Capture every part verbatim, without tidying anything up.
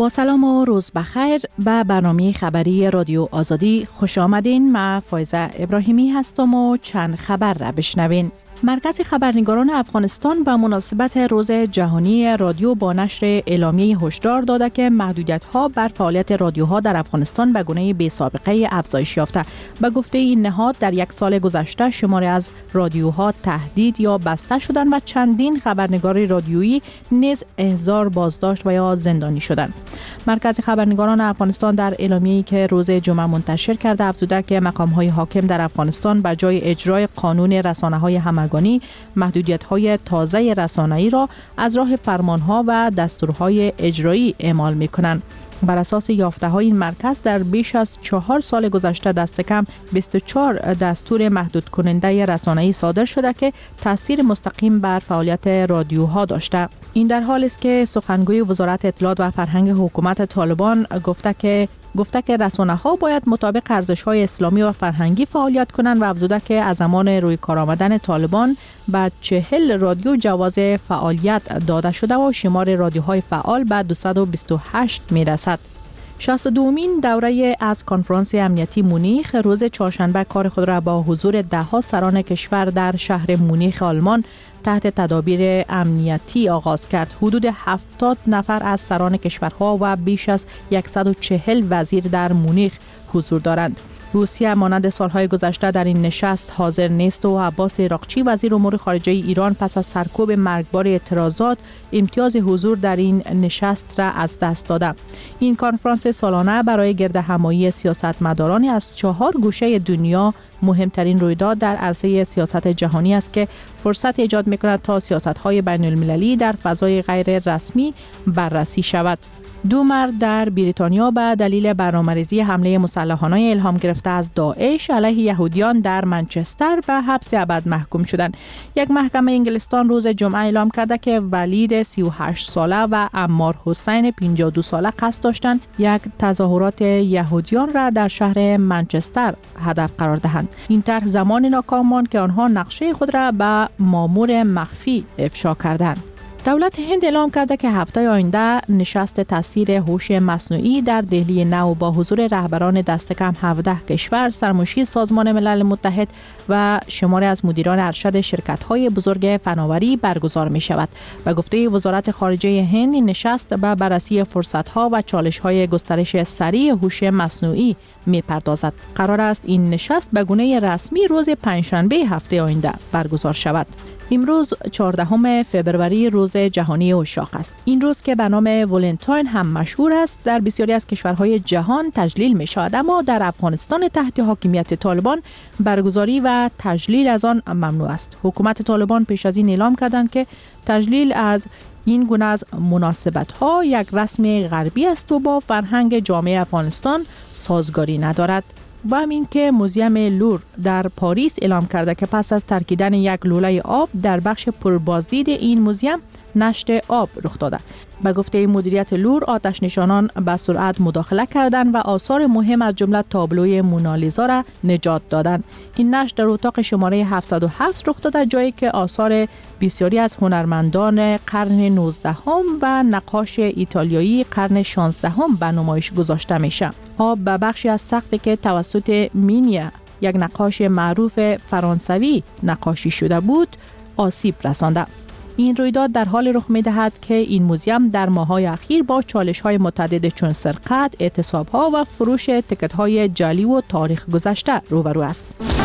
با سلام و روز بخیر به برنامه خبری رادیو آزادی خوش آمدین. من فایزه ابراهیمی هستم و چند خبر را بشنوین. مرکز خبرنگاران افغانستان به مناسبت روز جهانی رادیو با نشر اعلامیه هشدار داده که محدودیت‌ها بر فعالیت رادیوها در افغانستان به گونه بی سابقه افزایش یافته. به گفته این نهاد در یک سال گذشته شماری از رادیوها تهدید یا بسته شدند و چندین خبرنگار رادیویی نیز احضار، بازداشت و یا زندانی شدند. مرکز خبرنگاران افغانستان در اعلامیه‌ای که روز جمعه منتشر کرده افزوده که مقام‌های حاکم در افغانستان به جای اجرای قانون رسانه‌های همگانی محدودیت‌های تازه رسانه‌ای را از راه فرمان‌ها و دستورهای اجرایی اعمال می‌کنند. بر اساس یافته‌های این مرکز در بیش از چهار سال گذشته دست کم بیست و چهار دستور محدود کننده رسانه‌ای صادر شده که تأثیر مستقیم بر فعالیت رادیوها داشته. این در حالی است که سخنگوی وزارت اطلاعات و فرهنگ حکومت طالبان گفته که گفته که رسانه‌ها باید مطابق ارزش‌های اسلامی و فرهنگی فعالیت کنند و افزوده که از زمان روی کار آمدن طالبان به چهل رادیو جواز فعالیت داده شده و شمار رادیوهای فعال به دویست و بیست و هشت میرسد. شصت و دومین دوره از کنفرانس امنیتی مونیخ روز چهارشنبه کار خود را با حضور ده‌ها سران کشور در شهر مونیخ آلمان تحت تدابیر امنیتی آغاز کرد. حدود هفتاد نفر از سران کشورها و بیش از صد و چهل وزیر در مونیخ حضور دارند. روسیه مانند سالهای گذشته در این نشست حاضر نیست و عباس عراقچی وزیر امور خارجه ایران پس از سرکوب مرگبار اعتراضات امتیاز حضور در این نشست را از دست داده. این کنفرانس سالانه برای گردهمایی سیاستمداران از چهار گوشه دنیا مهمترین رویداد در عرصه سیاست جهانی است که فرصت ایجاد می‌کند تا سیاست‌های بین‌المللی در فضای غیر رسمی بررسی شود. دو مرد در بریتانیا به دلیل برنامه‌ریزی حمله مسلحانه الهام گرفته از داعش علیه یهودیان در منچستر به حبس ابد محکوم شدند. یک محکمه انگلستان روز جمعه اعلام کرده که ولید سی و هشت ساله و عمار حسین پنجاه و دو ساله قصد داشتند یک تظاهرات یهودیان را در شهر منچستر هدف قرار دهند. این طرح زمان ناکام ماند که آنها نقشه خود را به مامور مخفی افشا کردند. دولت هند اعلام کرده که هفته آینده نشست تاثیر هوش مصنوعی در دهلی نو با حضور رهبران دست کم هفده کشور، سرمشی سازمان ملل متحد و شماری از مدیران ارشد شرکت‌های بزرگ فناوری برگزار می شود. به گفته وزارت خارجه هند این نشست به بررسی فرصت‌ها و چالش‌های گسترش سریع هوش مصنوعی می پردازد. قرار است این نشست به گونه رسمی روز پنجشنبه هفته آینده برگزار شود. امروز چهاردهم فوریه روز جهانی عشاق است. این روز که به نام ولنتاین هم مشهور است در بسیاری از کشورهای جهان تجلیل می شود، اما در افغانستان تحت حاکمیت طالبان برگزاری و تجلیل از آن ممنوع است. حکومت طالبان پیش از این اعلام کردند که تجلیل از این گونه از مناسبت‌ها یک رسم غربی است و با فرهنگ جامعه افغانستان سازگاری ندارد. و همین که موزیم لور در پاریس اعلام کرده که پس از ترکیدن یک لوله آب در بخش پربازدید این موزیم نشت آب رخ داده. به گفته مدیریت لور آتش نشانان به سرعت مداخله کردند و آثار مهم از جمله تابلوی مونالیزا را نجات دادند. این نشت در اتاق شماره هفتصد و هفت رخ داده، جایی که آثار بسیاری از هنرمندان قرن نوزدهم و نقاش ایتالیایی قرن شانزدهم به نمایش گذاشته میشه. آب به بخشی از سقفی که توسط مینیا، یک نقاش معروف فرانسوی نقاشی شده بود، آسیب رسانده. این رویداد در حال رخ می‌دهد که این موزیم در ماه‌های اخیر با چالش‌های متعدد چون سرقت، اعتصاب‌ها و فروش تکت‌های جعلی و تاریخ گذشته روبرو است.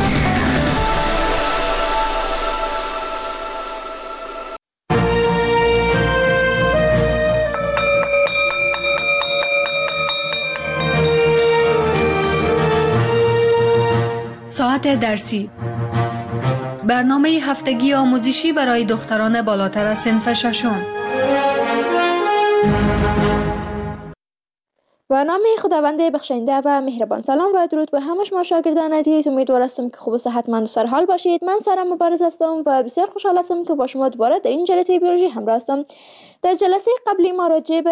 ساعت درسی، برنامه هفتگی آموزشی برای دختران بالاتر از صنف ششم. برنامه خداوند بخشنده و مهربان. سلام و درود به همه شما شاگردان عزیز. امیدوار هستم که خوب و صحتمند و سرحال باشید. من سارا مبارز هستم و بسیار خوشحال هستم که با شما دوباره در این جلسه بیولوژی همراه هستم. در جلسه قبلی ما راجع به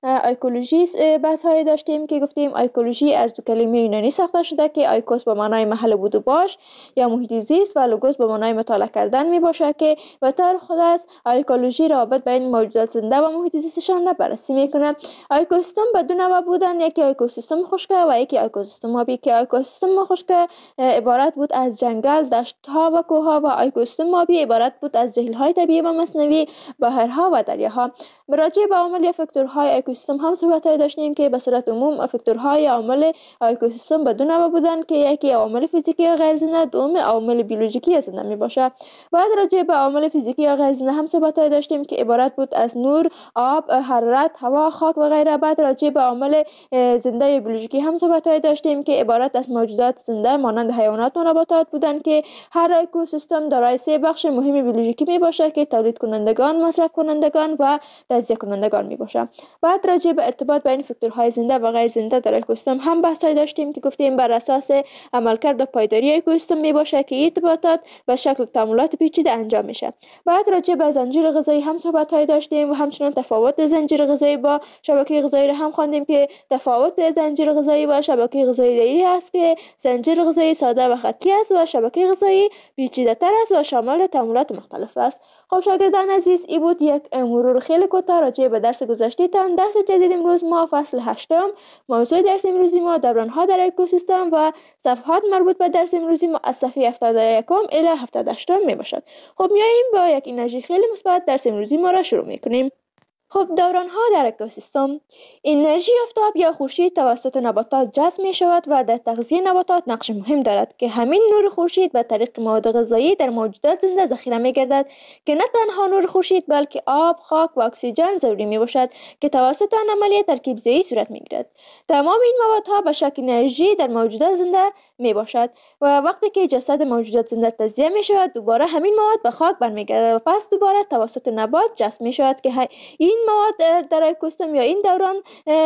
ایکولوژی بحث های داشتیم که گفتیم ایکولوژی از دو کلمه یونانی ساخته شده که ایکوس به معنای محل بود و باش یا محیط زیست و لوگوس به معنای مطالعه کردن می باشه که به طور خود از ایکولوژی رابط بین موجودات زنده و محیط زیستشان را بررسی میکنه. اکوسیستم به دو نوع بودن، یکی اکوسیستم خشک و یکی اکوسیستم آبی که اکوسیستم خشک عبارت بود از جنگل، دشت‌ها و کوه‌ها و اکوسیستم آبی عبارت بود از جهیل‌های طبیعی و مصنوعی، بحرها و دریاها. راجع به عوامل یا فاکتورهای اکوسیستم هم صحبت‌های داشتیم که به صورت عموم فاکتورهای عوامل اکوسیستم به دو نوع بودن که یکی عوامل فیزیکی یا غیر زنده، دوم عوامل بیولوژیکی زنده میباشه. بعد راجع به عوامل فیزیکی یا غیر زنده هم صحبت‌های داشتیم که عبارت بود از نور، آب، حرارت، هوا، خاک و غیره. بعد راجع به عوامل زنده یا بیولوژیکی هم صحبت‌های داشتیم که عبارت از موجودات زنده مانند حیوانات و نباتات بودن که هر اکوسیستم دارای سه بخش مهم بیولوژیکی میباشه که تولید کنندگان، مصرف کنندگان و تجزیه کنندگان میباشه. بعد راجع به ارتباط بین فاکتورهای زنده و غیر زنده در اکوسیستم هم بحث‌های داشتیم که گفتیم بر اساس عملکرد و پایداری اکوسیستم میباشه که ارتباطات به شکل تعاملات پیچیده انجام میشه. بعد راجع به زنجیره غذایی هم صحبت‌های داشتیم و همچنین تفاوت زنجیره غذایی با شبکه غذایی را هم خواندیم که تفاوت زنجیره غذایی با شبکه غذایی دایی است که زنجیره غذایی ساده و خطی است و شبکه غذایی پیچیده‌تر است و شامل تعاملات مختلف است. خب شاگردان عزیز، این بود یک مرور خیلی کوتاه راجع به درس گذشته تان. درس جدید امروز ما فصل هشتم، موضوع درس امروزی ما دوران‌ها در اکوسیستم و صفحات مربوط به درس امروزی ما از صفحه هفتاد و یک الی هفتاد و هشت می باشد. خب میاییم با یک انرژی خیلی مثبت درس امروزی ما را شروع میکنیم. خب دوران‌ها در اکوسیستم، انرژی آفتاب یا خورشید توسط نباتات جذب می شود و در تغذیه نباتات نقش مهم دارد که همین نور خورشید به طریق مواد غذایی در موجودات زنده ذخیره می گردد که نه تنها نور خورشید بلکه آب، خاک و اکسیژن ضروری می باشد که توسط آن عملیه ترکیب زایی صورت می گیرد. تمام این موادها به شکل انرژی در موجودات زنده می باشد و وقتی که جسد موجودات زنده تجزیه می شود دوباره همین مواد به خاک برمیگردد و پس دوباره توسط نبات جذب می شود که این مواد در اکوسیستم یا این دوران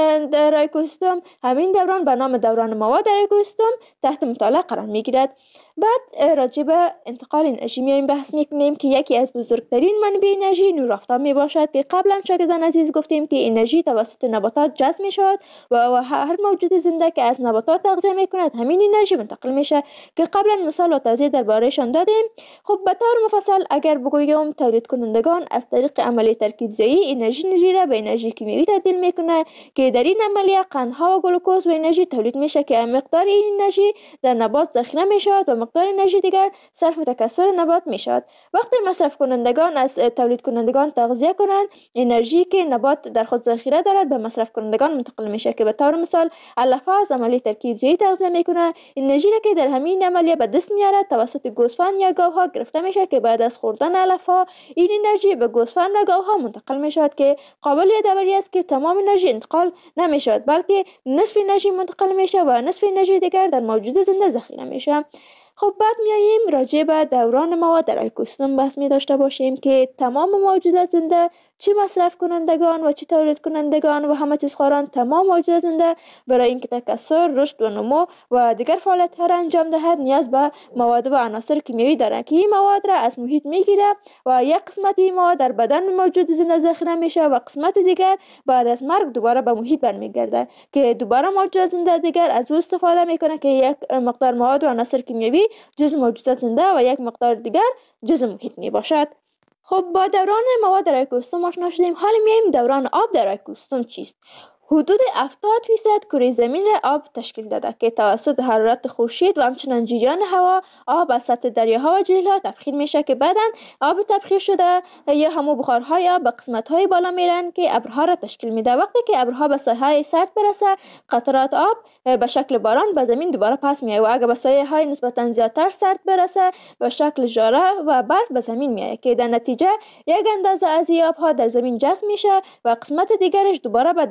در اکوسیستم، همین دوران به نام دوران مواد در اکوسیستم تحت مطالعه قرار می گیرد. بعد راجع به انتقال انرژی میایم بحث میکنیم که یکی از بزرگترین منابع انرژی نور آفتاب می باشد که قبلا شاگردان عزیز گفتیم که انرژی توسط نباتات جذب می شود و هر موجود زنده که از نباتات تغذیه می کند همین انرژی منتقل میشه که قبلا مثال و توضیح دربارهشان دادیم. خب به طور مفصل اگر بگویم تولید کنندگان از طریق عملیه ترکیب زایی انرژی را به انرژی کیمیایی تبدیل میکنه که در این عملیه قندها و گلوکوز و انرژی تولید میشه که مقدار این انرژی در نبات ذخیره میشود و مقدار انرژی دیگر صرف تکثر نبات میشود. وقتی مصرف کنندگان از تولید کنندگان تغذیه کنند انرژی که نبات در خود ذخیره دارد به مصرف کنندگان منتقل میشه که به طور مثال علف از عملیه ترکیب زایی تغذیه میکنه، انرژی را که در همین عملیه به دست میارد توسط گوسفند یا گاوها گرفته میشه که بعد از خوردن علف ها این انرژی به گوسفند و گاوها منتقل میشود که قابل یادآوری است که تمام انرژی انتقال نمیشود بلکه نصف انرژی منتقل میشه و نصف انرژی دیگر در موجود زنده ذخیره میشه. خب بعد میاییم راجع به دوران مواد در اکوسیستم بحث می داشته باشیم که تمام موجودات زنده چه مصرف کنندگان و چه تولید کنندگان و همه چیز خواران تمام موجودات زنده برای اینکه تکثر، رشد و نمو و دیگر فعالیت‌ها را انجام دهد نیاز به مواد و عناصر کیمیایی دارند که این مواد را از محیط میگیره و یک قسمت این مواد در بدن موجود زنده ذخیره میشه و قسمت دیگر بعد از مرگ دوباره به محیط برمیگرده که دوباره موجودات زنده دیگر از او استفاده میکنه که یک مقدار مواد و عناصر کیمیایی جزء موجودات زنده و یک مقدار دیگر جزء محیط می باشد. خب با دوران مواد در اکوسیستم آشنا شدیم. حالا میایم دوران آب در اکوسیستم چیست؟ حدود هفتاد فیصد کره زمین را آب تشکیل داده که توسط حرارت خورشید و همچنین جریان هوا آب از سطح دریاها و جهیل‌ها تبخیر میشه که بعداً آب تبخیر شده یا همو بخارهای آب به قسمت‌های بالا میرن که ابرها را تشکیل میده. وقتی که ابرها به ساحه‌های سرد برسه قطرات آب به شکل باران به زمین دوباره پس میاد و اگر به ساحه‌های نسبتاً زیادتر سرد برسه به شکل ژاره و برف به زمین میاد که در نتیجه یک اندازه از این آب‌ها در زمین جذب میشه و قسمت دیگرش دوباره به دریاها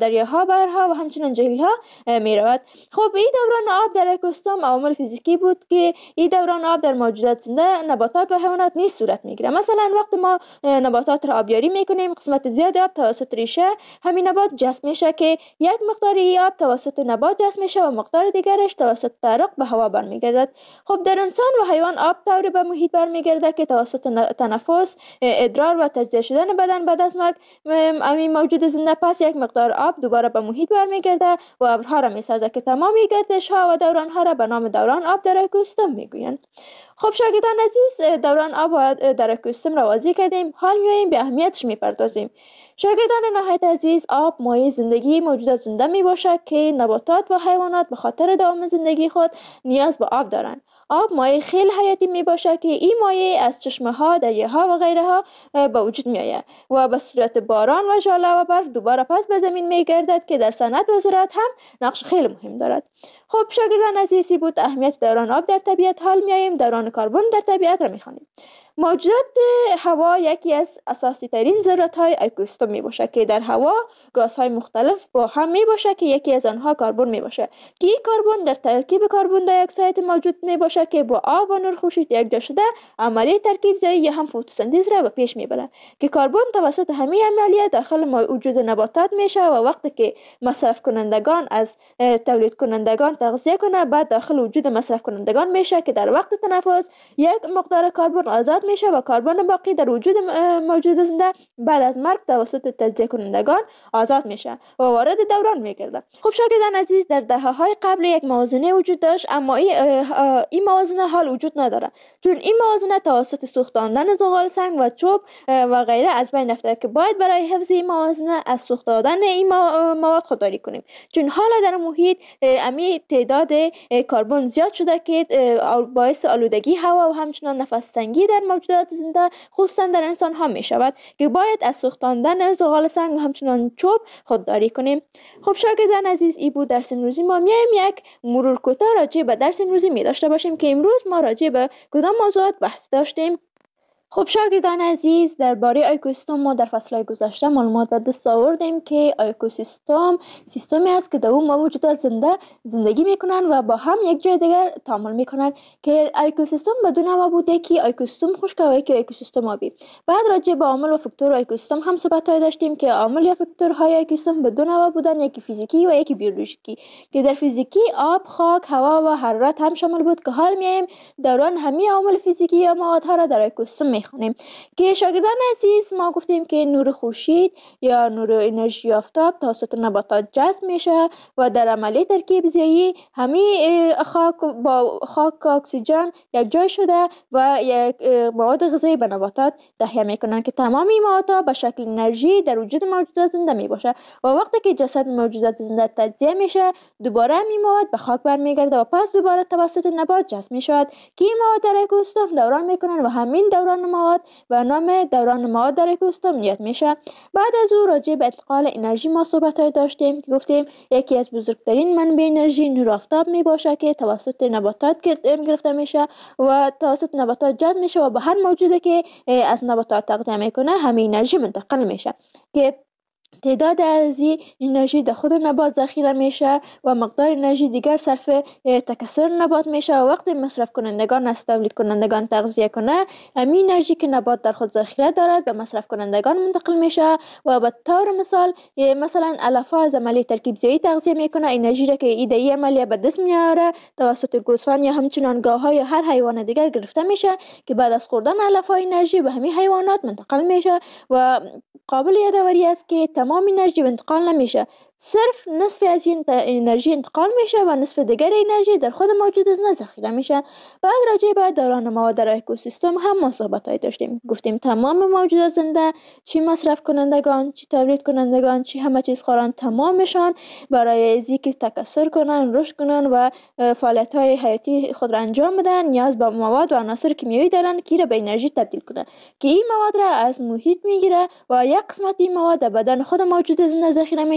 ابرها و همچنین جهیل ها می رود. خب این دوران آب در اکوسیستم عوامل فیزیکی بود که این دوران آب در موجودات زنده، نباتات و حیوانات نیز صورت میگیره. مثلا وقتی ما نباتات را آبیاری میکنیم، قسمت زیاد آب توسط ریشه همین نبات جذب میشه که یک مقدار آب توسط نبات جذب میشه و مقدار دیگرش توسط تعرق به هوا برمیگردد. خب در انسان و حیوان آب طوری به محیط برمیگرده که توسط تنفس، ادرار و تجزیه شدن بدن بعد از مرگ همین موجود زنده پس یک مقدار آب دوباره به محیط برمیگرده و ابرها را میسازه که تمامی گردش ها و دوران ها را به نام دوران آب در اکوسیستم میگویند. خب شاگردان عزیز، دوران آب در اکوسیستم را واضح کردیم، حال میایم به اهمیتش میپردازیم. شاگردان نهایت عزیز، آب مایه زندگی موجودات زنده می باشد که نباتات و حیوانات به خاطر دوام زندگی خود نیاز به آب دارند. آب مایه خیلی حیاتی می باشد که این مایه از چشمه ها، دریاها و غیره ها به وجود می آید و به صورت باران و ژاله و برف دوباره پس به زمین می گردد که در صنعت و زراعت هم نقش خیلی مهم دارد. خب شاگردان عزیزی بود اهمیت دوران آب در طبیعت. حال می آییم دوران کربن در طبیعت را می خوانیم. موجودات هوا یکی از اساسی ترین ذرات های اکوسیستم می باشد که در هوا گازهای مختلف با هم می باشد که یکی از آنها کربن می باشد که این کربن در ترکیب کربن دی اکساید موجود می باشد که با آب و نور خورشید یکجا شده عملیه ترکیب زایی یا هم فتوسنتز را به پیش می برد که کربن توسط همین عملیه داخل وجود نباتات میشه و وقتی که مصرف کنندگان از تولید کنندگان تغذیه کنه بعد داخل وجود مصرف کنندگان میشه که در وقت تنفس یک مقدار کربن آزاد میشه و کربن باقی در وجود موجود زنده بعد از مرگ توسط تجزیه کنندگان آزاد میشه و وارد دوران میگرده. خب شاگردان عزیز، در دهه‌های قبل یک موازنه وجود داشت، اما این این موازنه حال وجود نداره، چون این موازنه توسط سوختاندن زغال سنگ و چوب و غیره از بین رفته که باید برای حفظ این موازنه از سوخت دادن این مواد خودداری کنیم، چون حالا در محیط امی تعداد کربن زیاد شده که باعث آلودگی هوا و همچنین نفس تنگی در موجودات زنده خصوصا در انسان ها می شود که باید از سوختاندن زغال سنگ و همچنان چوب خودداری کنیم. خب شاگردان عزیز، ای بود درس امروزی ما. میایم یک مرور کوتاه راجع به درس امروزی می داشته باشیم که امروز ما راجع به کدام موضوعات بحث داشتیم. خب شاگردان عزیز، درباره اکوسیستم ما در فصل‌های گذشته معلومات به دست آوردیم که اکوسیستم سیستمی است که در اون موجودات زنده زندگی میکنن و با هم یک جای دیگر تعامل میکنن که اکوسیستم به دو نوع بوده که اکوسیستم خشک و یکی اکوسیستم آبی. بعد راجع به عامل و فاکتور اکوسیستم هم صحبت‌های داشتیم که عامل یا فاکتورهای اکوسیستم به دو نوع بودن، یکی فیزیکی و یکی بیولوژیکی که در فیزیکی آب، خاک، هوا و حرارت هم شامل بود که حال میایم دوران همه عوامل فیزیکی یا موادها را در اکوسیستم میخونیم که شاگردان عزیز ما گفتیم که نور خورشید یا نور انرژی آفتاب توسط نباتات جذب میشه و در عملیه ترکیب زایی همه خاک با خاک اکسیژن یک جای شده و یک مواد غذایی به نباتات تهیه میکنن که تمام این موادها به شکل انرژی در وجود موجودات زنده میباشه و وقتی که جسد موجودات زنده تجزیه میشه دوباره این مواد به خاک برمیگرده و پس دوباره توسط نبات جذب میشود که این مواد در اکوسیستم دوران میکنن و همین دوران مواد به نام دوران مواد در اکوسیستم یاد میشه. بعد از او راجع به انتقال انرژی ما صحبت‌های داشتیم که گفتیم یکی از بزرگترین منبع انرژی نور آفتاب میباشه که توسط نباتات گرفته میشه و توسط نباتات جذب میشه و به هر موجودی که از نباتات تغذیه میکنه همین انرژی منتقل میشه که تعداد از این انرژی در خود نبات ذخیره میشه و مقدار انرژی دیگر صرف تکثر نبات میشه و وقتی مصرف کنندگان از تولید کنندگان تغذیه کنه همین انرژی که نبات در خود ذخیره دارد به مصرف کنندگان منتقل میشه و به طور مثال مثلا علفا از عملیه ترکیب زایی تغذیه میکنه انرژی را که ایده عملیه به دست میاره توسط گوسفند یا همچنان گاوها یا هر حیوان دیگر گرفته میشه که بعد از خوردن علفا انرژی به همین حیوانات منتقل میشه و قابل یادآوری است که تمام انرژی انتقال نمیشه، صرف نصف از این انرژی انتقال میشه و نصف دیگر انرژی در خود موجود زنده ذخیره میشه. بعد راجع به دوران مواد در اکوسیستم هم ما صحبت‌های داشتیم، گفتیم تمام موجودات زنده چی مصرف کنندگان، چی تولید کنندگان، چی همه چیز خوران تمامشان برای از اینکه تکثر کنن، رشد کنن و فعالیت‌های حیاتی خود را انجام بدن نیاز به مواد و عناصر کیمیایی دارن که را به انرژی تبدیل کنن که این مواد را از محیط میگیره و یک قسمت این مواد در بدن خود موجود زنده ذخیره میشه و قسمت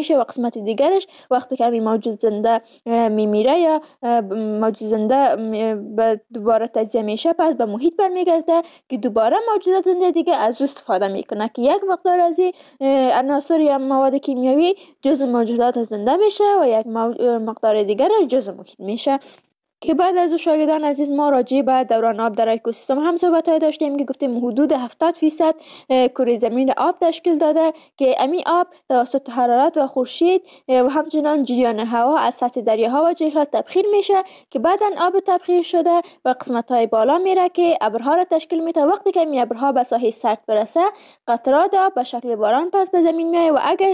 قسمت دیگرش وقتی که همین موجود زنده میمیره یا موجود زنده به دوباره تجزیه میشه پس به محیط برمیگرده که دوباره موجودات زنده دیگه از او استفاده میکنه که یک مقدار از این عناصر یا مواد کیمیایی جزء موجودات زنده میشه و یک مقدار دیگر جزء محیط میشه. که بعد از او شاگردان عزیز ما راجع به دوران آب در اکوسیستم هم صحبت‌های داشتیم که گفتیم حدود هفتاد درصد کره زمین آب تشکیل داده که امی آب توسط حرارت و خورشید و همچنان جریان هوا از سطح دریاها و جهیزها تبخیر میشه که بعداً آب تبخیر شده به قسمت‌های بالا میره که ابرها را تشکیل میده. وقتی که این ابرها به ساحه سرد برسه قطرات آب به شکل باران پس به زمین میاد و اگر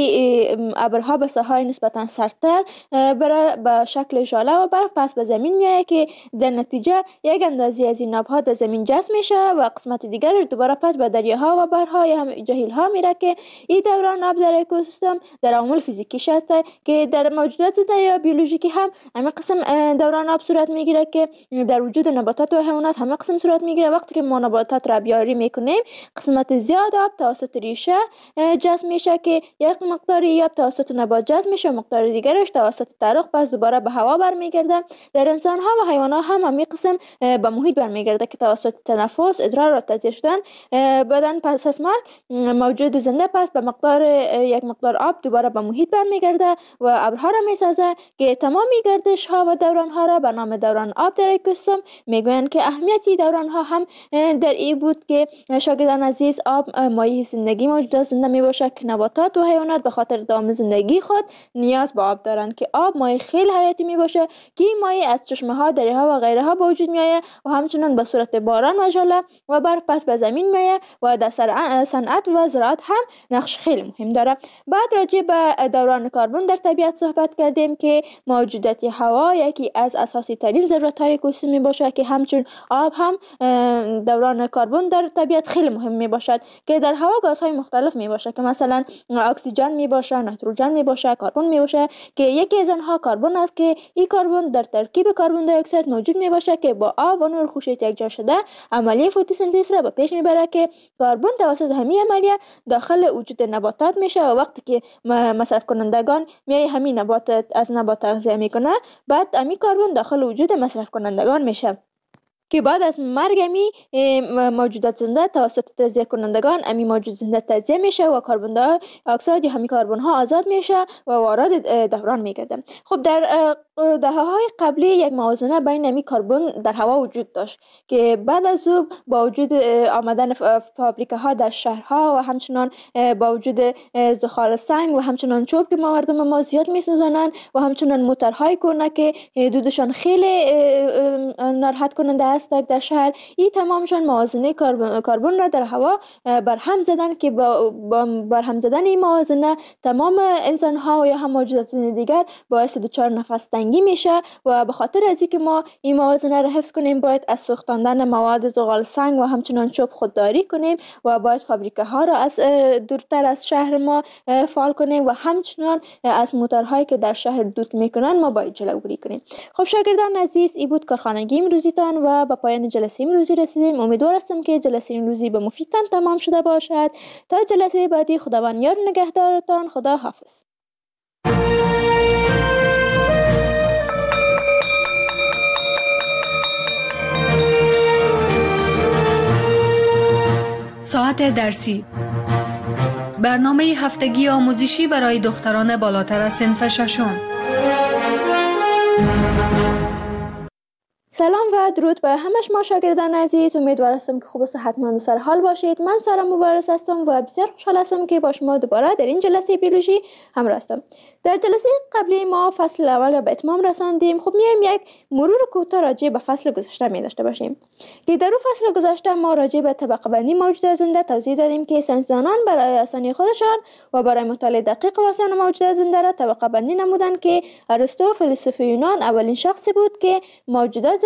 این ابرها به ساحه‌های نسبتاً سردتر بره به شکل ژاله و برف پس به زمین میاد که در نتیجه یک اندازه از این آبها در زمین جذب میشه و قسمت دیگرش دوباره پس به دریاها و بحرها یا هم جهیل‌ها میره که این دوران آب در اکوسیستم در عوامل فیزیکیش هست که در موجودات زنده یا بیولوژیکی هم همین قسم دوران آب صورت میگیره که در وجود نباتات و حیوانات همین قسم صورت میگیره. وقتی که ما نباتات را بیاری میکنیم قسمت زیاد آب توسط ریشه جذب میشه که یک مقداری آب توسط نبات جذب میشه مقدار دیگرش توسط ترق پس دوباره به هوا برمیگرده. در انسان ها و حیوانات هم همین قسم به محیط برمیگرده که توسط تنفس ادرار و تجزیه شدن بدن پس از مرگ موجود زنده پس به مقدار یک مقدار آب دوباره به محیط برمیگرده و ابرها را میسازه که تمامی گردش ها و دوران ها را به نام دوران آب در اکوسیستم میگویند که اهمیتی دوران ها هم در این بود که شاگردان عزیز آب مایه زندگی موجودات زنده می باشه که نباتات و حیوانات به خاطر دوام زندگی خود نیاز به آب دارند که آب مایه خیلی حیاتی می باشه که این مایه از چشمه ها دریاها و غیره ها به وجود می آید و همچنان به صورت باران و ژاله و برف پس به زمین می آید و در صنعت و زراعت هم نقش خیلی مهم داره. بعد راجع به دوران کربن در طبیعت صحبت کردیم که موجودات هوا یکی از اساسی ترین ضرورت های اکوسیستم می باشه که همچون آب هم دوران کربن در طبیعت خیلی مهم می باشد که در هوا گازهای مختلف می باشه که مثلا اکسیژن می باشه، نیتروژن می باشه، کربن می باشه که یکی از آنها کربن است که این کربن در ترکیب کربن دی اکساید موجود می باشه که با آب و نور خورشید یکجا شده عملیه فتوسنتز را به پیش می بره که کربن توسط همین عملیه داخل وجود نباتات میشه و وقتی که مصرف کنندگان میای همین نبات از نبات تغذیه میکنه بعد همین کربن داخل وجود مصرف کنندگان میشه که بعد از مرگ امی موجودات زنده توسط تجزیه کنندگان امی موجود زنده تجزیه میشه و کربن دی اکساید یا همین کربن ها آزاد میشه و وارد دوران میگرده. خب در دهه‌های قبلی یک موازنه بین امی کربن در هوا وجود داشت که بعد از او با وجود آمدن فابریکه در شهرها و همچنان با وجود زغال سنگ و همچنان چوب که مردم ما زیاد میسوزانند و همچنان موتورهای کهنه که دودشان خیلی ناراحت کننده است در شهر این تمامشان موازنه کربن را در هوا برهم زدن که با برهم زدن این موازنه تمام انسان ها و یا هم موجودات دیگر باعث دچار نفس تنگی میشه و به خاطر از اینکه ما این موازنه را حفظ کنیم باید از سوختاندن مواد زغال سنگ و همچنان چوب خودداری کنیم و باید فابریکه ها را از دورتر از شهر ما فعال کنیم و همچنان از موتورهایی که در شهر دود میکنن ما باید جلوگیری کنیم. خب شاگردان عزیز این بود کارخانگی امروزیتان و با پایان جلسه امروزی رسیدیم. امیدوار هستم که جلسه امروزی به مفیدتان تمام شده باشد. تا جلسه بعدی خداوند یار نگهدارتان. خدا حافظ. ساعت درسی برنامه هفتگی آموزشی برای دختران بالاتر از صنف ششم. سلام و درود به همه شما شاگردان عزیز. امیدوار هستم که خوب و صحتمند و سر حال باشید. من سارا مبارز هستم و بسیار خوشحال هستم که با شما دوباره در این جلسه بیولوژی همراه هستم. در جلسه قبلی ما فصل اول را به اتمام رساندیم. خب میایم یک مرور کوتاه راجع به فصل گذشته می داشته باشیم که در اون فصل گذشته ما راجع به طبقه بندی موجودات زنده توضیح دادیم که ساینسدانان برای آسانی خودشان و برای مطالعه دقیق و آسان موجودات زنده را طبقه بندی نمودند که ارسطو فیلسوف یونان اولین شخصی بود که موجودات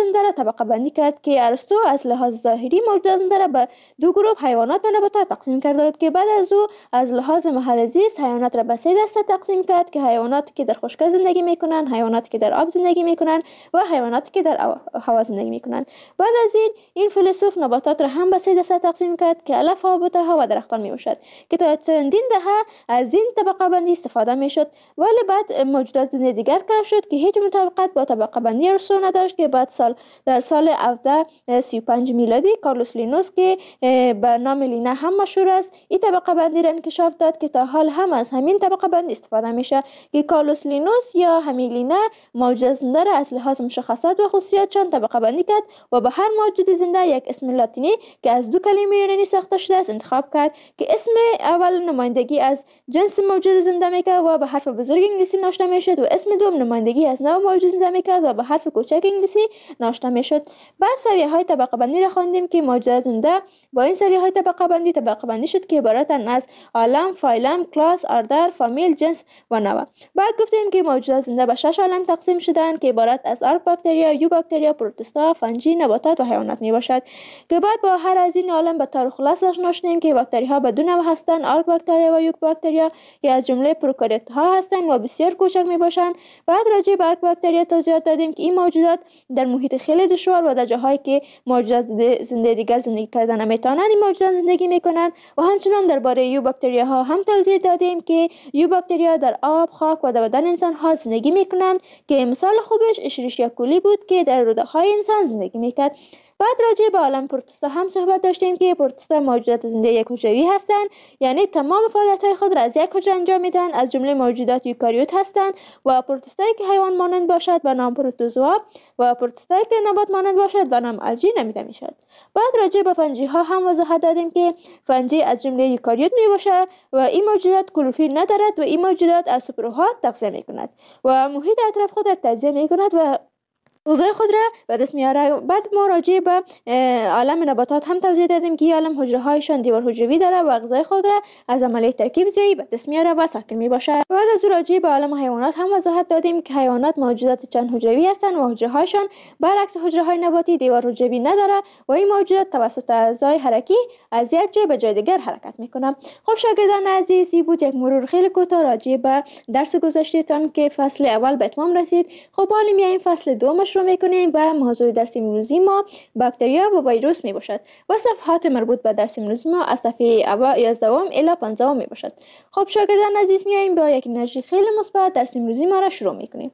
زنده را طبقه بندی کرد که ارسطو از لحاظ ظاهری موجودات زنده را به دو گروه حیوانات و نباتات تقسیم کرده بود که بعد از او از لحاظ محل زیست حیوانات را به سه دسته تقسیم کرد که حیواناتی که در خشکی زندگی میکنند، حیواناتی که در آب زندگی میکنند و حیواناتی که در هوا زندگی میکنند. بعد از این این فیلسوف نباتات را هم به سه دسته تقسیم کرد که علف ها، بوته ها و درختان میباشد که تا چندین دهه از این طبقه بندی استفاده میشد، ولی بعد موجودات زنده دیگر کشف شد که هیچ مطابقت با طبقه بندی ارسطو نداشت که بعد سال در سال هفده سی و پنج میلادی کارلوس لینوس که به نام لینا هم مشهور است این طبقه بندی را انکشاف داد که تا حال هم از همین طبقه بندی استفاده میشه که کارلوس لینوس یا همین لینا موجودات زنده را از لحاظ مشخصات و خصوصیاتشان طبقه بندی کرد و به هر موجود زنده یک اسم لاتینی که از دو کلمه یونانی ساخته شده است انتخاب کرد که اسم اول نمایندگی از جنس موجود زنده میکرد و به حرف بزرگ انگلیسی ناشته میشد و اسم دوم نمایندگی از نوع موجود زنده میکرد و به حرف کوچک انگلیسی ناشته میشد. بعد سویه های طبقه بندی را خواندیم که موجودات زنده با این سویه های طبقه بندی طبقه بندی شد که عبارتند از عالم، فایلم، کلاس، اردر، فامیل، جنس و نوع. بعد گفتیم که موجودات زنده به شش عالم تقسیم شدند که عبارت از آرک باکتریا، یو باکتریا، پروتوستا، فنجی، نباتات و حیوانات می باشد که بعد با هر از این عالم به طور خلاص آشنا شدیم که باکتری ها به دو نوع هستند، آرک باکتریا و یوک باکتریا که از جمله پروکاریوت ها هستند و بسیار کوچک می باشند. بعد راجع به آرک باکتریا توضیحات دادیم که این موجودات در محیط خیلی دشوار و در جاهایی که موجودات زنده دیگر زندگی کردن نمیتونند این موجودات زندگی میکنند و همچنان درباره یو باکتریا ها هم توضیح دادیم که یو باکتریا در آب، خاک و در بدن انسان ها زندگی میکنند که مثال خوبش اشریشیا کولی بود که در روده های انسان زندگی میکرد. بعد راجع به عالم پروتوستا هم صحبت داشتیم که پروتوستا موجودات زنده یک حجروی هستند، یعنی تمام فعالیت‌های خود را از یک حجره انجام میدن، از جمله موجودات یوکاریوت هستند و پروتوستایی که حیوان مانند باشد به نام پروتوزوا و پروتوستایی که نبات مانند باشد به نام الژی نامیده میشد. بعد راجع به فنجی ها هم وضاحت دادیم که فنجی از جمله یوکاریوت میباشد و این موجودات کلروفیل ندارد و این موجودات از سپروهات تغذیه میکند و محیط اطراف خود را تجزیه میکند و غذای خود را به دست میاره. بعد ما راجع به عالم نباتات هم توضیح دادیم که عالم حجره هایشان دیوار حجروی داره و غذای خود را از عملیه ترکیب زیایی به دست میاره و ساکن میباشه. بعد از راجع به عالم حیوانات هم وضاحت دادیم که حیوانات موجودات چند حجروی هستند و حجره هایشان برعکس حجره های نباتی دیوار حجروی نداره و این موجودات توسط اعضای حرکی از یک جای به جای دیگر حرکت میکنه. خب شاگردان عزیز، این بود یک مرور خیلی کوتاه راجع به درس گذشتهتان که فصل اول به اتمام رسید. خب حالا میایم فصل دوم رو میکنیم و موضوع درس امروزی ما باکتریا و ویروس می باشد و صفحات مربوط به درس امروزی ما از صفحه یازدهم الی پانزدهم می باشد. خب شاگردان عزیز، میایم با یک انرژی خیلی مثبت درس امروزی ما را شروع میکنیم.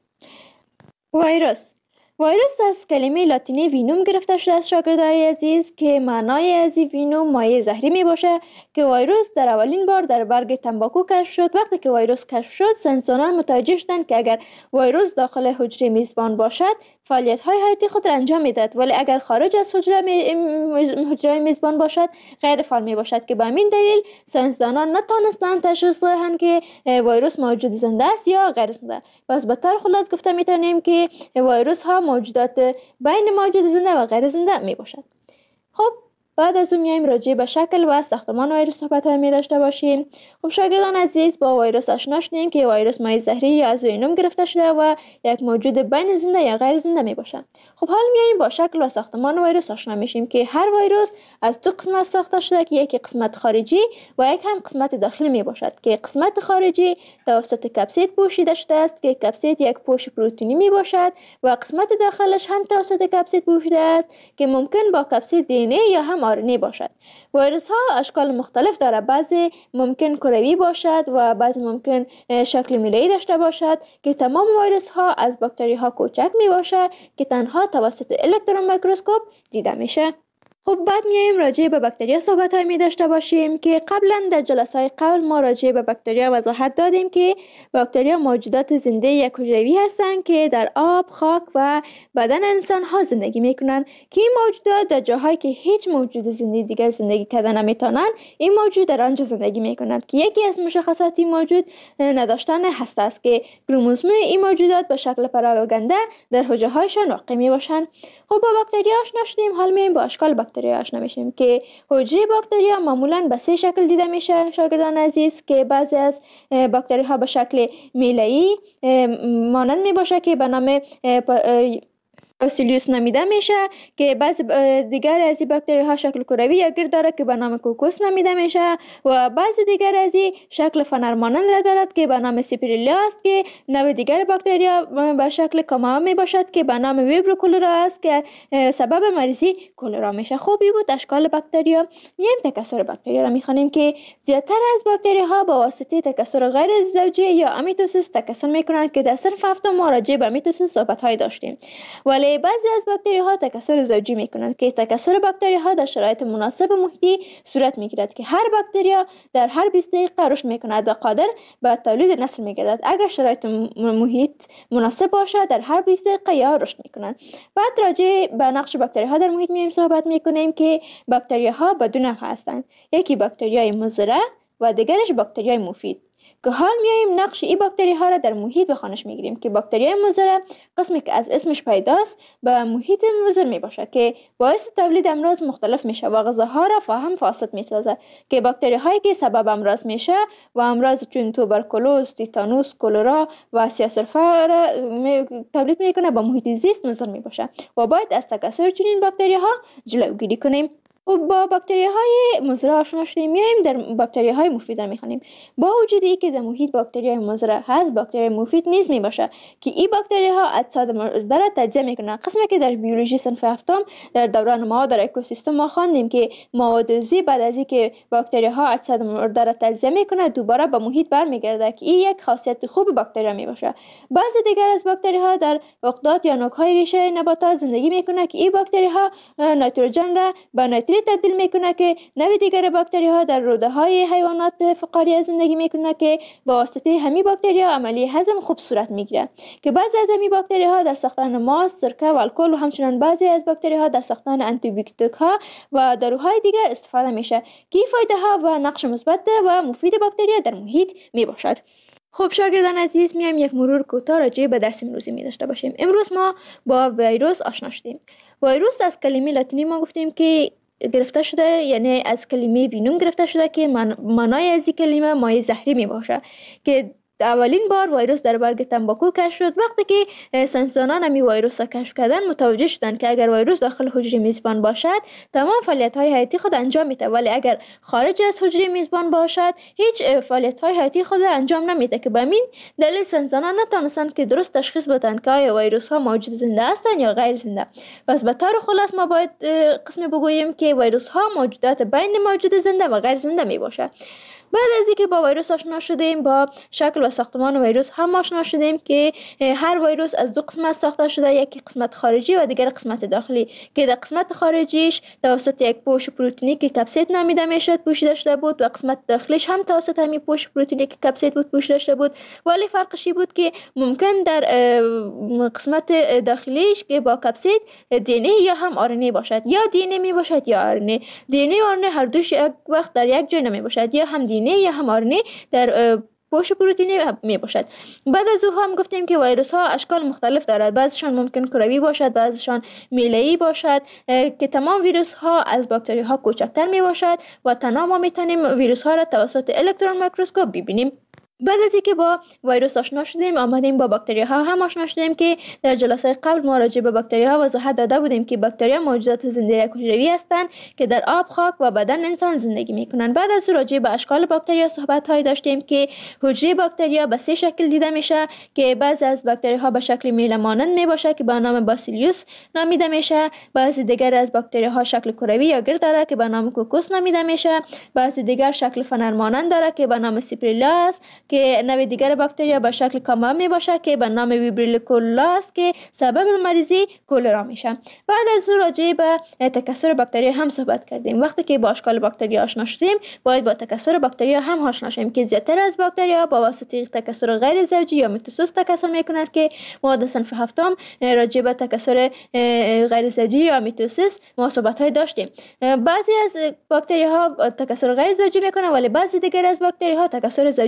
ویروس ویروس از کلمه لاتینی وینوم گرفته شده است شاگردای عزیز که معنای از وینوم مایع زهری می باشه که ویروس در اولین بار در برگ تنباکو کشف شد. وقتی که ویروس کشف شد ساینسدانان متوجه شدند که اگر ویروس داخل حجره میزبان باشد فعالیت های حیاتی خود را انجام میدهد، ولی اگر خارج از حجره می... حجره میزبان باشد غیر فعال می باشد که به همین دلیل ساینسدانان نتوانستند تشخیص دهند که ویروس موجود زنده است یا غیر زنده. پس به طور خلاص گفته میتونیم که ویروس ها موجودات بین موجود زنده و غیر زنده می باشد. خب بعد از اون میایم راجع به شکل و ساختمان ویروس صحبت می داشته باشیم. خب شاگردان عزیز، با ویروس آشنا شدیم که ویروس مایع زهری یا از وینوم گرفته شده و یک موجود بین زنده یا غیر زنده می باشد. خب حالا میایم با شکل و ساختمان ویروس آشنا میشیم که هر ویروس از دو قسمت ساخته شده که یکی قسمت خارجی و یک هم قسمت داخلی می باشد که قسمت خارجی توسط کپسید پوشیده شده است که کپسید یک پوش پروتئینی می باشد و قسمت داخلش هم توسط کپسید پوشیده است که ممکن با کپسید دی ان ای یا هم آر ان ای باشد. ویروس ها اشکال مختلف داره، بعضی ممکن کروی باشد و بعضی ممکن شکل میله‌ای داشته باشد که تمام ویروس ها از باکتری ها کوچک می باشد که تنها توسط الکترون میکروسکوپ دیده میشه. خب بعد میایم راجع به باکتریا صحبت های می داشته باشیم که قبلا در جلسه های قبل ما راجع به باکتریا وضاحت دادیم که باکتریا موجودات زنده یک حجروی هستند که در آب، خاک و بدن انسان ها زندگی میکنند که این موجودات در جاهایی که هیچ موجود زنده دیگر زندگی کردن نمیتونند این موجود در آنجا زندگی میکنند که یکی از مشخصات این موجود نداشتن هسته است که کروموزوم این موجودات به شکل پراگنده در حجره هایشان واقع می باشند. خب با باکتریا آشنا شدیم، حالا میایم با اشکال باکتریا آشنا میشیم که حجره باکتریا معمولا به سه شکل دیده میشه شاگردان عزیز که بعضی از باکتری ها به شکل میله‌ای مانند می باشه که به نام باسیلیوس نامیده میشه که بعض دیگر از این باکتری ها شکل کروی یا گرد داره که به نام کوکوس نامیده میشه و بعض دیگر از این شکل فنر مانند را دارد که به نام سیپریلا است که نوع دیگر باکتریا به شکل کاما می باشد که به نام ویبرو کولرا است که سبب مریضی کولرا میشه. خوبی بود اشکال باکتریا. میایم تکثر باکتریا را میخوانیم که زیادتر از باکتری ها با واسطه تکثر غیر زوجی یا امیتوسیس تکثر میکنند که در صنف هفتم ما راجع به امیتوسیس صحبت های داشتیم. ولی بعضی از باکتری ها تکثر زوجی میکنند که تکثر باکتری ها در شرایط مناسب محیطی صورت میگیرد که هر باکتریا در هر بیست دقیقه رشد میکند و قادر به تولید نسل میگردد. اگر شرایط محیط مناسب باشد در هر بیست دقیقه یا رشد میکنند. بعد راجع به نقش باکتری ها در محیط میایم صحبت میکنیم که باکتری ها به دو نوع هستند. یکی باکتریای مضر و دیگرش باکتریای مفید. که حال میایم نقش این باکتری ها را در محیط به خوانش میگیریم که باکتریای مضر قسمی که از اسمش پیداست به محیط مضر می باشد که باعث تولید امراض مختلف میشه و غذاها را فاهم فاسد میسازد که باکتری هایی که سبب امراض میشه و امراض چون توبرکولوز، تیتانوس، کولرا و سیاه‌سرفه را تولید میکنه با محیط زیست مضر می باشه و باید از تکثر چنین باکتری ها جلوگیری کنیم. و با باکتری های مضر آشنا شدیم. میایم در باکتری های مفید میخوانیم. با وجود ای که در محیط باکتری های مضر هست باکتری مفید نیز می باشه که این باکتری ها اجساد مرده را تجزیه میکنن. قسمی که در بیولوژی صنف هفتم در دوران ما در اکوسیستم ما خواندیم که مواد عضوی بعد از اینکه باکتری ها اجساد مرده را تجزیه میکنه دوباره به محیط برمیگرده که این یک خاصیت خوب باکتری می باشه. بعضی دیگر از باکتری ها در عقدات یا نوک های ریشه نباتات زندگی میکنه که این باکتری ها نیتروژن را به نیتریت تبدیل میکنه که نوع دیگر باکتری ها در روده های حیوانات فقاریه زندگی میکنه که با واسطه همین باکتری ها عملی هضم خوب صورت میگیره که بعضی از همین باکتری ها در ساختن ماست، سرکه و الکل و همچنین بعضی از باکتری ها در ساختن آنتی بیوتیک ها و داروهای دیگر استفاده میشه که فایده ها و نقش مثبت و مفید باکتری ها در محیط میباشد. خب شاگردان عزیز میایم یک مرور کوتاه راجع به درس امروزی می داشته باشیم. امروز ما با ویروس آشنا شدیم. ویروس از کلمه لاتینی ما گفتیم که گرفته شده، یعنی از کلمه وینوم گرفته شده که من معنای از این کلمه مایع زهری می باشه که اولین بار ویروس در برگ تنباکو کشف شد. وقتی که ساینسدانان همی ویروس را کشف کردن متوجه شدن که اگر ویروس داخل حجره میزبان باشد تمام فعالیت های حیاتی خود انجام میده، ولی اگر خارج از حجره میزبان باشد هیچ فعالیت های حیاتی خود انجام نمیده که به همین دلیل ساینسدانان نتونستند که درست تشخیص بدن که آیا ویروس ها موجود زنده هستند یا غیر زنده. پس به طور خلاص ما باید قسمی بگوییم که ویروس ها موجودات بین موجود زنده و غیر زنده می باشد. بعد از اینکه با ویروس آشنا شدیم با شکل و ساختمان ویروس هم آشنا شدیم که هر ویروس از دو قسمت ساخته شده، یکی قسمت خارجی و دیگر قسمت داخلی که در قسمت خارجیش توسط یک پوش پروتئینی که کپسید نامیده میشد پوشیده شده بود و قسمت داخلیش هم توسط همین پوش پروتئینی که کپسید بود پوشیده شده بود، ولی فرقش بود که ممکن در قسمت داخلیش که با کپسید دی ان ای یا هم آر ان ای باشد، یا دی ان ای می باشد یا آر ان ای. دی ان ای و آر ان ای هر دوش یک وقت در یک جای نمی باشد، یا هم دی ان ای یا هم آر ان ای در پوش پروتئینی می باشد. بعد از او هم گفتیم که ویروس ها اشکال مختلف دارد، بعضیشان ممکن کروی باشد، بعضیشان میله‌ای باشد که تمام ویروس ها از باکتری ها کوچکتر می باشد و تنها ما میتونیم ویروس ها را توسط الکترون میکروسکوپ ببینیم. بعد از اینکه با ویروس آشنا شدیم آمدیم با باکتری ها هم آشنا شدیم که در جلسه قبل ما راجع به باکتری ها وضاحت داده بودیم که باکتری ها موجودات زنده حجروی هستند که در آب، خاک و بدن انسان زندگی میکنند. بعد از راجع به اشکال باکتری ها صحبت های داشتیم که حجره باکتری ها به سه شکل دیده میشه که بعضی از باکتری ها به شکل میله مانند می باشه که به نام باسیلیوس نامیده میشه، بعضی دیگر از باکتری ها شکل کروی یا گرد داره که به نام کوکوس نامیده میشه، بعضی دیگر شکل فنر مانند داره که به نام سیپریلا است که نوع دیگر باکتریا به شکل کاما می باشه که به نام ویبریلوکولا است که سبب مریضی کولرا میشه. بعد از او راجع به تکثر باکتریا هم صحبت کردیم. وقتی که با اشکال باکتریا آشنا شدیم باید با تکثر باکتریا هم آشنا شیم که زیادتر از باکتریا با واسطه تکثر غیر زوجی یا میتوسیس تکثر میکنند که ما در صنف هفتم راجع به تکثر غیر زوجی یا میتوسیس ما صحبت های داشتیم. بعضی از باکتریا ها تکثر غیر زوجی میکنند ولی بعضی دیگر از باکتریا ها تکثر زوجی میکنند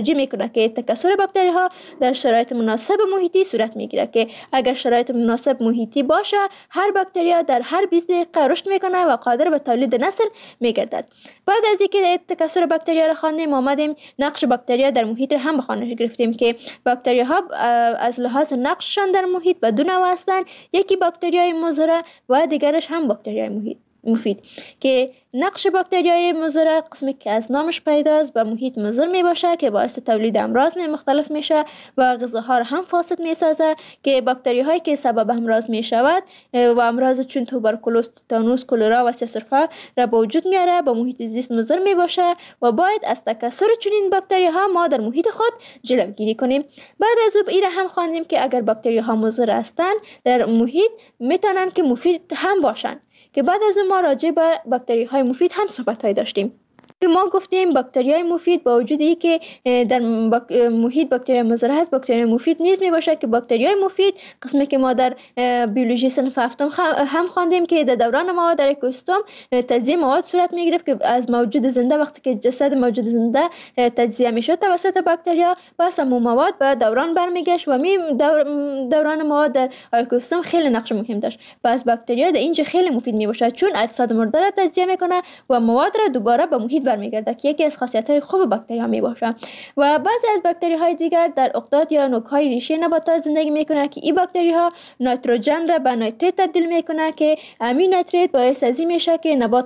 که تکثر باکتری ها در شرایط مناسب محیطی صورت میگیره که اگر شرایط مناسب محیطی باشه هر باکتری در هر بیست دقیقه رشد میکنه و قادر به تولید نسل میگردد. بعد از اینکه تکثر باکتری را خواندیم آمدیم نقش باکتری در محیط را هم به خوانش گرفتیم که باکتری ها از لحاظ نقششان در محیط به دو نوع هستند، یکی باکتریای مضر و دیگرش هم باکتریای محیط مفید که نقش باکتریای مضر قسمی که از نامش پیداست به محیط مضر می باشه که باعث تولید امراض می مختلف میشه و غذاها را هم فاسد می سازه که باکتری هایی که سبب امراض می شود و امراض چون توبرکولوز، تتانوس، کلرا و سرفه را به وجود میاره به محیط زیست مضر می باشه و باید از تکثر چنین باکتری ها ما در محیط خود جلوگیری کنیم. بعد از او این هم خواندیم که اگر باکتری ها مضر هستند در محیط میتونن که مفید هم باشن که بعد از اون ما راجع به باکتری های مفید هم صحبت های داشتیم که ما گفتیم باکتری های مفید با وجود ای که در باک... محیط باکتری مضر هست باکتری مفید نیز می باشه که باکتری های مفید قسمی که ما در بیولوژی صنف هفتم هم خواندیم که در دوران ما در اکوسیستم تجزیه مواد صورت می گرفت که از موجود زنده وقتی که جسد موجود زنده تجزیه می شد توسط باکتریا پس همون مواد به دوران برمیگشت و می دور... دوران مواد در اکوسیستم خیلی نقش مهم داشت. پس باکتریا در اینجا خیلی مفید می باشه چون اجساد مرده را تجزیه میکنه و مواد را دوباره به محیط برمیگرده که یکی از خاصیت‌های خوب باکتری ها می باشه. و بعضی از باکتری های دیگر در اقداد یا نوک‌های ریشه نباتات زندگی میکنه که این باکتری ها نیتروژن را به نیتریت تبدیل میکنه که امین نیتریت باعث از این میشه که نبات